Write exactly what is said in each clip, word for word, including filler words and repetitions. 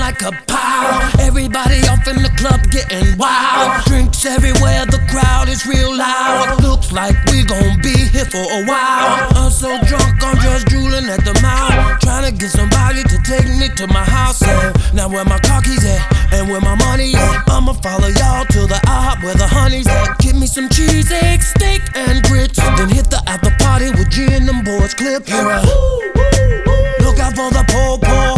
like a pile. Everybody off in the club getting wild. Drinks everywhere, the crowd is real loud. Looks like we gon' be here for a while. I'm so drunk, I'm just drooling at the mouth. Trying to get somebody to take me to my house. And now where my car keys at, and where my money at. I'ma follow y'all to the IHOP where the honey's at. Give me some cheese, egg, steak, and grits. Then hit the after party with G and them boys. Clip here. Look out for the po-po.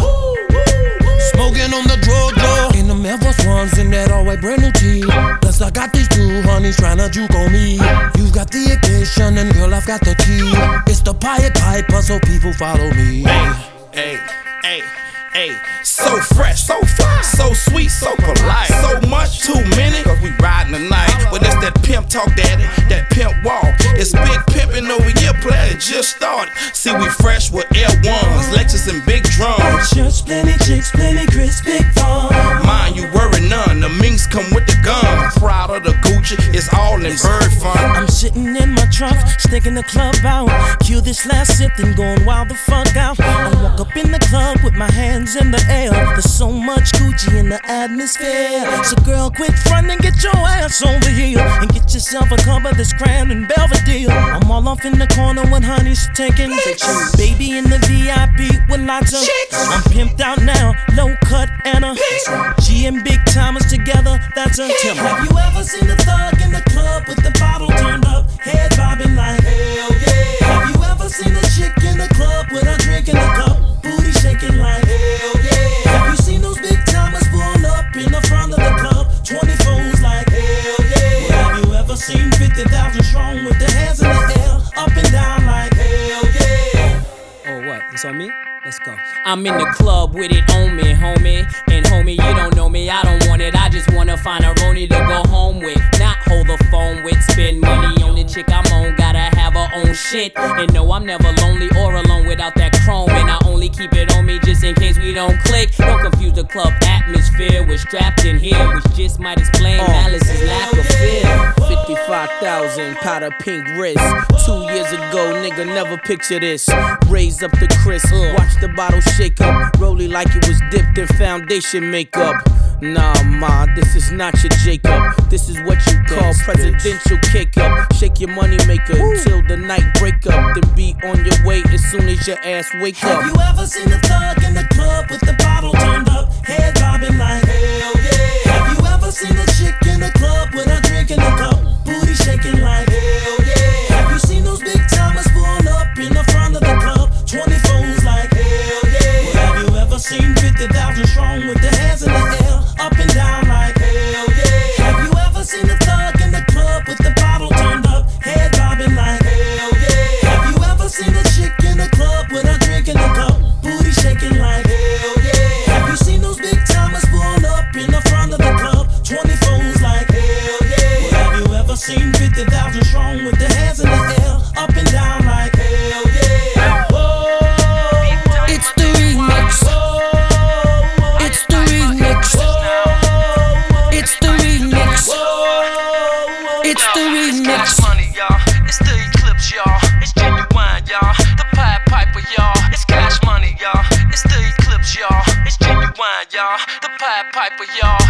Smoking on the draw-draw. In them Air Force Ones in that all-white brand new tee. Plus I got these two honeys tryna juke on me. You've got the occasion and girl I've got the key. It's the Pied Piper, so people follow me. Hey, hey, hey, hey. So fresh, so fly, so sweet, so polite. So much, too many, cause we riding tonight. But it's that pimp talk, daddy, that pimp walk. It's big pimpin' over here, player just started. See, we fresh with L ones, Lexus and big drums. Just plenty chicks, plenty crisp, big fun. Mind you worry none, the minks come with the gun. Proud of the Gucci, it's all in bird fun. I'm sitting in my trunk, sticking the club out. Cue this last sip, then going wild the fuck out. I walk up in the club with my hands in the air. There's so much Gucci in the atmosphere. So girl, quit frontin', get your ass over here and get yourself a cup of this Crown and Belvedere. I'm all off in the corner when honey's taking pictures. Baby in the V I P with lots of chicks. I'm pimped out now, low cut and a G and big timers together, that's a tip. Have you ever seen a thug in the club with the bottle turned up, head bobbing like hell yeah? Have you ever seen a chick in the club with a drink in the cup, booty shaking like hell yeah? Have you seen those big timers pull up in the front of the club, twenty-fours like hell yeah? Well, have you ever seen fifty thousand strong with their hands in the air, up and down like hell yeah? Oh, what? It's on me? Let's go. I'm in the club with it on me, homie. And homie, you don't know me, I don't want it. I just wanna find a Roni to go home with. Not hold the phone with. Spend money on the chick I'm on. Gotta have her own shit. And no, I'm never lonely or alone without that chrome. And I only keep it on me just in case we don't click. Don't confuse the club atmosphere. We're strapped in here, which just might explain uh, Malice's lack of fear. fifty-five thousand, powder pink wrist. Two years ago, nigga, never picture this. Raise up the crisp, watch the bottle shake up. Roll it like it was dipped in foundation makeup. Nah, ma, this is not your Jacob. This is what you call Dance, presidential kick up. Shake your money maker until the night break up. Then be on your way as soon as your ass wake up. Have you ever seen a thug in the club with the bottle turned up, head bobbing like hell yeah? Have you ever seen a chick in the club with a drink in the cup, booty shaking like hell yeah? Have you seen those big timers pull up in the front of the club, twenty-fours like hell yeah? Well, have you ever seen fifty thousand strong with their hands in the air, up and down like hell yeah? Have you ever seen a thug in the club with the bottle turned up, head bobbing like hell yeah? Have you ever seen a chick in the club with a drink in the cup, booty shaking like hell yeah? Have you seen those big timers pull up in the front of the club, twenty-fours like hell yeah? Well, have you ever seen fifty thousand strong with their hands in the air, up and down like hell yeah? Whoa, it's the remix. It's the remix. It's the remix. It's the remix. Cash money, y'all. It's the Eclipse, y'all. It's genuine, y'all. The Pied Piper, y'all. It's cash money, y'all. It's the Eclipse, y'all. It's genuine, y'all. The Pied Piper, y'all.